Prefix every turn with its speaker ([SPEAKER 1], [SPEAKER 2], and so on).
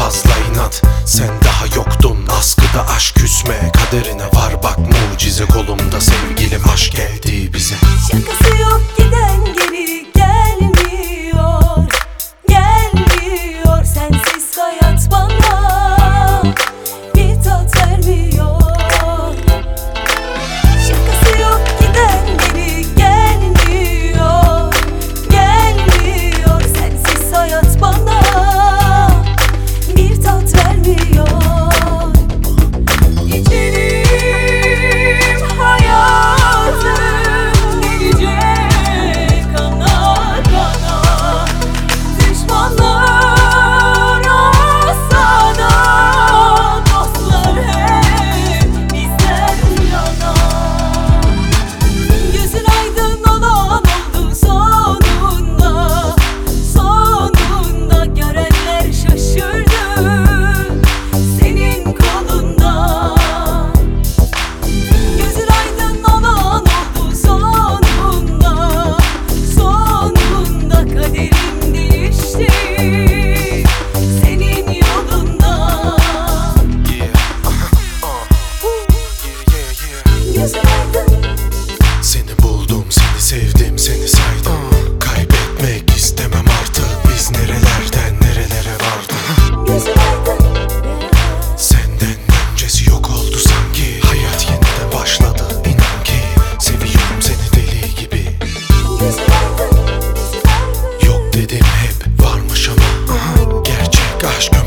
[SPEAKER 1] fazla inat. Sen daha yoktun, askıda aşk küsme. Kaderine var bak, mucize kolumda. Sevgilim aşk geldi bize.
[SPEAKER 2] Şakası yok, giden geri gelmiyor. Gelmiyor, sensiz hayat bana bir tat vermiyor. Şakası yok, giden geri gelmiyor. Gelmiyor, sensiz hayat bana bir tat vermiyor. İçerim hayatım gelecek kana kana. Düşmanlar asada, dostlar hep bizden yana. Gözün aydın olan oldu sonunda. Sonunda görenler şaşırdı senin kolunda. Gözün aydın olan oldu sonunda. Sonunda kaderim değişti senin yolunda. Gözün aydın.
[SPEAKER 1] Seni buldum, seni sevdim, seni saydım. Kaybetmek istemem artık. Biz nerelerden nerelere vardık.
[SPEAKER 2] Gözün aydın.
[SPEAKER 1] Senden öncesi yok oldu sanki. Hayat yeniden başladı, inan ki. Seviyorum seni deli gibi.
[SPEAKER 2] Gözün aydın.
[SPEAKER 1] Yok dedim hep, varmış ama gerçek aşk